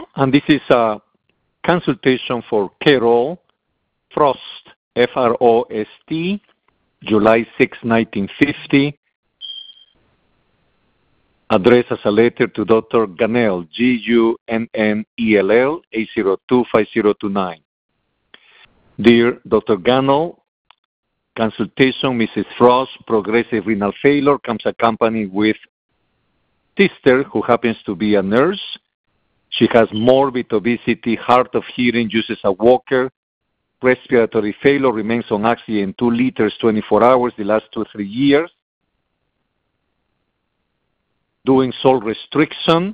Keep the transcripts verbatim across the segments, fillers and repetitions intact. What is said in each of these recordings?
And this is a consultation for Carol Frost, F R O S T, July sixth, nineteen fifty, addressed as a letter to Doctor Gunnell, G U N N E L L, eight zero two, five zero two nine. Dear Doctor Gunnell, consultation, Missus Frost, progressive renal failure, comes accompanied with sister who happens to be a nurse. She has morbid obesity, hard of hearing, uses a walker, respiratory failure, remains on oxygen two liters twenty-four hours the last two, three years. Doing salt restriction,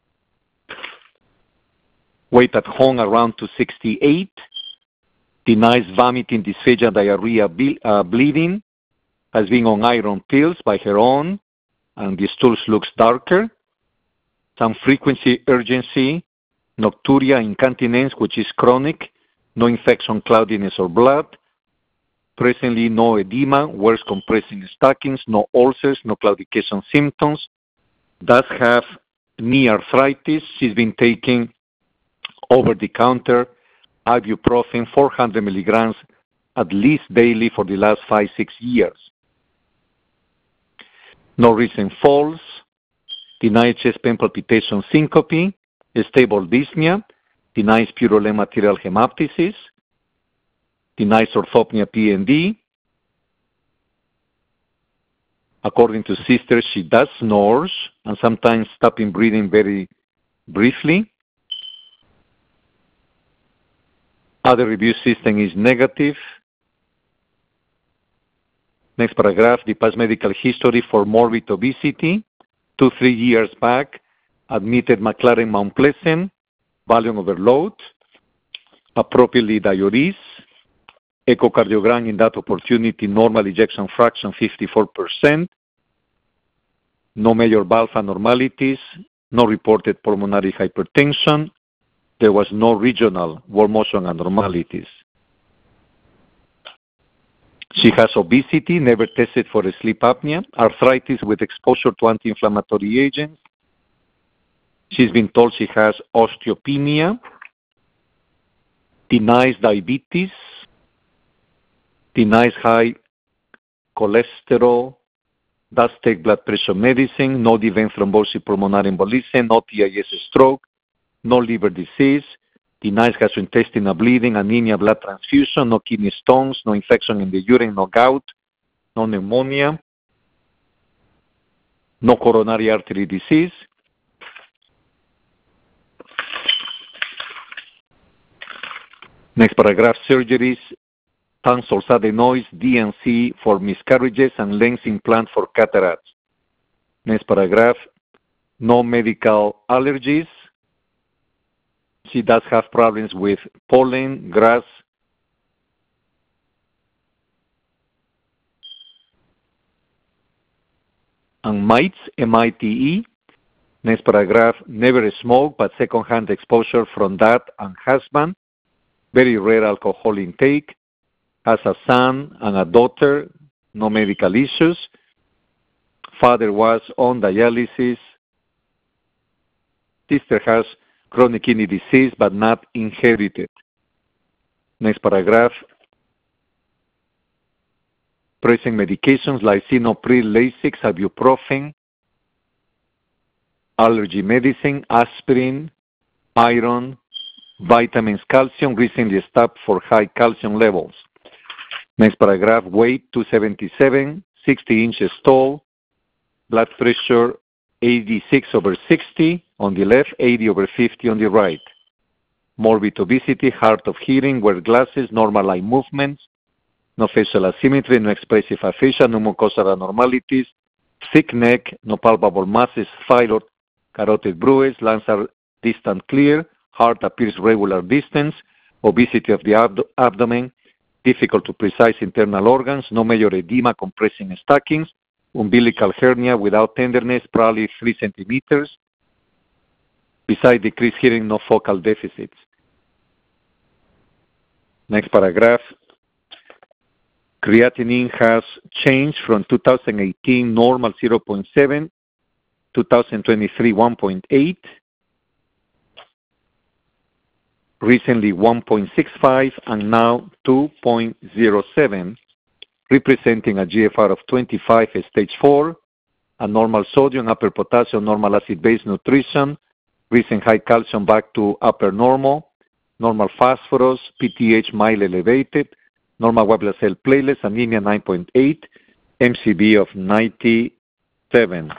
weight at home around two sixty-eight, denies vomiting, dysphagia, diarrhea, ble- uh, bleeding, has been on iron pills by her own, and the stools looks darker. Some frequency, urgency, nocturia, incontinence, which is chronic, no infection, cloudiness, or blood. Presently, no edema, wears compressing stockings, no ulcers, no claudication symptoms. Does have knee arthritis. She's been taking over-the-counter ibuprofen, four hundred milligrams at least daily for the last five, six years. No recent falls. Denies chest pain, palpitation, syncope, stable dyspnea, denies purulent material hemoptysis, denies orthopnea P N D. According to sister, she does snores and sometimes stopping breathing very briefly. Other review system is negative. Next paragraph, the past medical history for morbid obesity. Two, three years back, admitted McLaren Mount Pleasant, volume overload, appropriately diuresis, echocardiogram in that opportunity, normal ejection fraction fifty-four percent, no major valve abnormalities, no reported pulmonary hypertension, there was no regional wall motion abnormalities. She has obesity, never tested for sleep apnea, arthritis with exposure to anti-inflammatory agents. She's been told she has osteopenia, denies diabetes, denies high cholesterol, does take blood pressure medicine, no deep vein thrombosis, pulmonary embolism, no T I S stroke, no liver disease, denies gastrointestinal bleeding, anemia, blood transfusion, no kidney stones, no infection in the urine, no gout, no pneumonia, no coronary artery disease. Next paragraph, surgeries, tonsils, adenoids, D and C for miscarriages, and lens implant for cataracts. Next paragraph, no medical allergies. She does have problems with pollen, grass, and mites, M I T E. Next paragraph, never smoked, but second-hand exposure from that and husband. Very rare alcohol intake. Has a son and a daughter, no medical issues. Father was on dialysis. Sister has chronic kidney disease, but not inherited. Next paragraph. Present medications, lisinopril, Lasix, ibuprofen, allergy medicine, aspirin, iron, vitamins, calcium, recently stopped for high calcium levels. Next paragraph, weight two seventy-seven, sixty inches tall, blood pressure eighty-six over sixty on the left, eighty over fifty on the right. Morbid obesity, hard of hearing, wear glasses, normal eye movements, no facial asymmetry, no expressive aphasia, no mucosal abnormalities, thick neck, no palpable masses, thyroid, carotid bruise, lungs are distant clear, heart appears regular distance, obesity of the abdo- abdomen, difficult to precise internal organs, no major edema, compressing stockings, umbilical hernia without tenderness, probably three centimeters. Besides decreased hearing, no focal deficits. Next paragraph. Creatinine has changed from two thousand eighteen normal zero point seven, two thousand twenty-three one point eight. recently one point six five and now two point zero seven, representing a G F R of twenty-five at stage four, a normal sodium, upper potassium, normal acid-base nutrition, recent high calcium back to upper normal, normal phosphorus, P T H mild elevated, normal white blood cell platelets, anemia nine point eight, M C V of ninety-seven.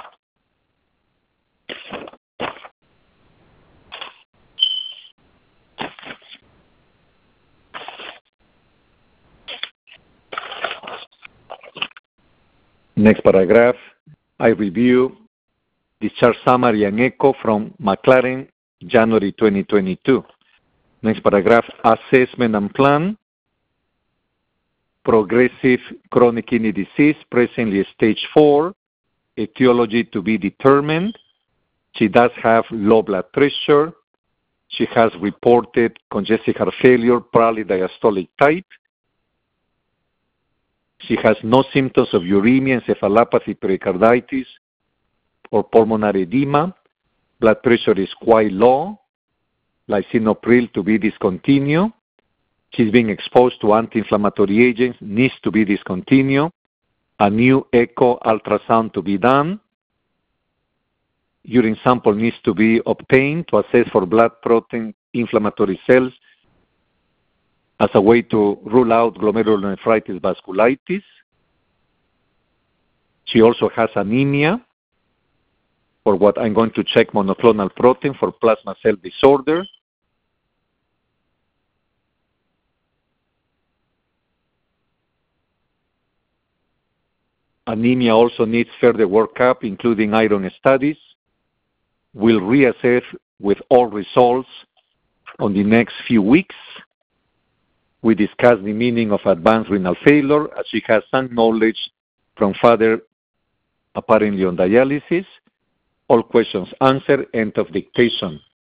Next paragraph, I review discharge summary and echo from McLaren, January twenty twenty-two. Next paragraph, assessment and plan. Progressive chronic kidney disease, presently stage four, etiology to be determined. She does have low blood pressure. She has reported congestive heart failure, probably diastolic type. She has no symptoms of uremia, encephalopathy, pericarditis, or pulmonary edema. Blood pressure is quite low. Lisinopril to be discontinued. She's being exposed to anti-inflammatory agents, needs to be discontinued. A new echo ultrasound to be done. Urine sample needs to be obtained to assess for blood protein inflammatory cells as a way to rule out glomerulonephritis vasculitis. She also has anemia, for what I'm going to check monoclonal protein for plasma cell disorder. Anemia also needs further workup, including iron studies. We'll reassess with all results on the next few weeks. We discuss the meaning of advanced renal failure, as she has some knowledge from father apparently on dialysis. All questions answered. End of dictation.